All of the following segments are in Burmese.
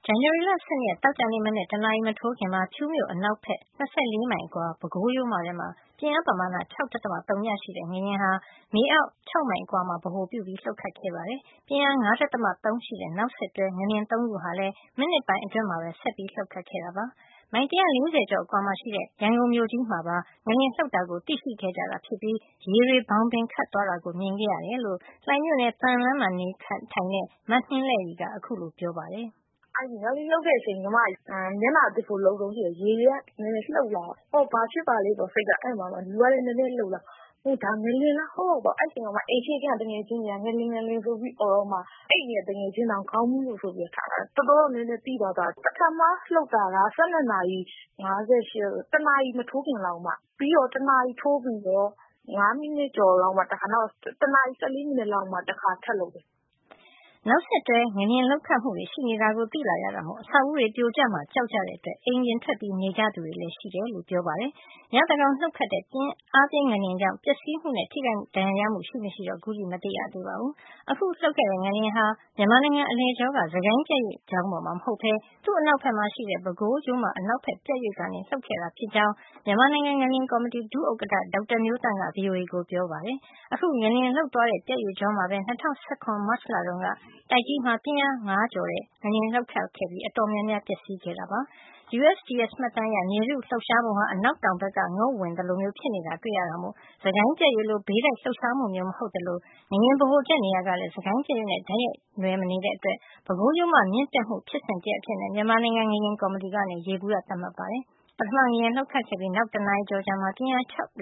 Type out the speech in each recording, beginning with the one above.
ဇန်နဝါရီလ ၁၂ ရက် သောကြာနေ့မနက် တနာရီမထိုးခင်မှာ ဖြူးမြို့အနောက်ဘက် ၂၄ မိုင်အကွာ ပဲခူးရိုးမထဲမှာ ပြင်းအားပမာဏ ၆.၀ ရှိတဲ့ ငလျင်ဟာ မြေအောက် ၆ မိုင်အကွာမှာ ဗဟိုပြုပြီး လှုပ်ခတ်ခဲ့ပါတယ်။ ပြင်းအား ၅.၃ ရှိတဲ့ နောက်ဆက်တွဲ ငလျင် ၃ ခုဟာလည်း မိနစ်ပိုင်းအတွင်းမှာပဲ ဆက်ပြီးလှုပ်ခတ်ခဲ့တာပါ။ မိုင် ၁၄၀ ကျော်အကွာမှာရှိတဲ့ ရန်ကုန်မြို့ကြီးမှာပါ ငလျင်လှုပ်တာကို သိရှိခဲ့ကြတာဖြစ်ပြီး ရေတွေ ဘောင်ဘင်ခတ်သွားတာကို မြင်ခဲ့ရတယ်လို့ လှိုင်မြို့နယ် သံလမ်းမှာ နေထိုင်တဲ့ မနှင်းလဲ့ရည်က အခုလိုပြောပါတယ်။ “ငလျင်လှုပ်တဲ့အချိန် ညီမမျက်နှာသစ်ဖို့လုပ်တုန်းရှိတယ်။ ရေတွေကနည်းနည်းလှုပ်လာတယ်။ဘာဖြစ်ပါလိမ့်ပေါ့စိတ်က။အဲဒီမှာလူကလည်းနည်းနည်းလှုပ်လာ။ဒါငလျင်လားဟုတ်ပေါ့။အဲဒီအချိန်မှာအိမ်ရှေ့ခန်းကသူငယ်ချင်းတွေကငလျင်ဆိုပြီးအော်တော့မှအိပ်နေတဲ့သူငယ်ချင်းတောင်ခေါင်းမူးလို့ဆိုပြီးထားတာ။တော်တော်နည်းနည်းသိသွားတာ။ပထမလှုပ်တာက12 နာရီ 58 တနာရီမထိုးခင်လောက်မှပြီးတော့တနာရီထိုးပြီးတော့5 မိနစ်ကျော်လောက်မှတခါနောက်တနာရီ14 မိနစ်လောက်မှတခါထပ်လှုပ်တယ်။” နောက်ဆက်တွဲ ငလျင်လှုပ်ခတ်မှုတွေရှိနေတာကို သိလာရတာမို့ အဆောက်အဦးတွေ ပြိုကျမှာကြောက်ကြတဲ့အတွက် အိမ်ပြင်ထွက်နေကြသူတွေလည်းရှိတယ်လို့ ပြောပါတယ်။ ညသန်းခေါင်လှုပ်ခတ်တဲ့ အားပြင်းငလျင်ကြောင့် ပျက်စီးမှုနဲ့ ထိခိုက်ဒဏ်ရာရမှု ရှိမရှိတော့ ခုထိမသိရသေးပါဘူး။ အခုလှုပ်ခဲ့တဲ့ ငလျင်ဟာ မြန်မာနိုင်ငံအလယ်ကြောက စစ်ကိုင်းပြတ်ရွေ့ကြောင်းပေါ်မှာ မဟုတ်ပဲ သူ့အနောက်ဘက်မှာရှိတဲ့ ပဲခူးရိုးမ အနောက်ဘက် ပြတ်ရွေ့ကနေ လှုပ်ခဲ့တာဖြစ်ကြောင်း မြန်မာနိုင်ငံ ငလျင်ကော်မတီ ဒုဥက္ကဋ္ဌ ဒေါက်တာမျိုးသန့်က VOA ကိုပြောပါတယ်။ အခု ငလျင်လှုပ်သွားတဲ့ ပြတ်ရွေ့ကြောမှာပဲ ၂၀၁၇ မတ်လတုန်းက တိုက်ကြီးမှာ ပြင်းအား ၅ ကျော်တဲ့ ငလျင်လှုပ်ခတ်ခဲ့ပြီး အတော်များများ ပျက်စီးခဲ့တာပါ။ USGS မှတ်တမ်းအရ မြေထုလှုပ်ရှားပုံဟာ အနောက်တောင်ဘက်က ငုတ်ဝင်သလိုဖြစ်နေတာ တွေ့ရတာမို့ စစ်ကိုင်းပြတ်ရွေ့လို ဘေးတိုက်လှုပ်ရှားမှုမျိုး မဟုတ်သလို ငလျင်ဗဟိုချက်နေရာကလည်း စစ်ကိုင်းပြတ်ရွေ့နဲ့ တိုက်ရိုက်နွယ်မနေတဲ့အတွက် ပဲခူးရိုးမမြင့်တက်မှု ဖြစ်စဉ်တရပ်အဖြစ် မြန်မာနိုင်ငံ ငလျင်ကော်မတီက ယေဘုယျသတ်မှတ်ပါတယ်။ ပထမငလျင်လှုပ်ခတ်ခဲ့ပြီး နောက်တနာရီကျော်အကြာမှာ ပြင်းအား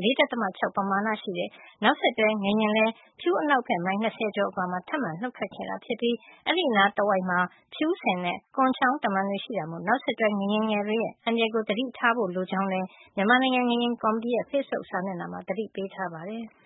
4.6 ပမာဏရှိတဲ့ နောက်ဆက်တွဲ ငလျင်လည်း ဖြူးအနောက်ဘက် မိုင် ၂၀ ကျော်အကွာမှာ ထပ်မံလှုပ်ခတ်ခဲ့တာဖြစ်ပြီး အဲဒီနားတဝိုက်မှာ ဖြူးဆည်နဲ့ ကွန်ချောင်းတမံတွေရှိတာမို့ နောက်ဆက်တွဲ ငလျင်ငယ်တွေရဲ့ အန္တရာယ်ကို သတိထားဖို့လိုကြောင်းလည်း မြန်မာနိုင်ငံ ငလျင်ကော်မတီရဲ့ ဖေ့ဘုတ်စာမျက်နှာမှာ သတိပေးထားပါတယ်။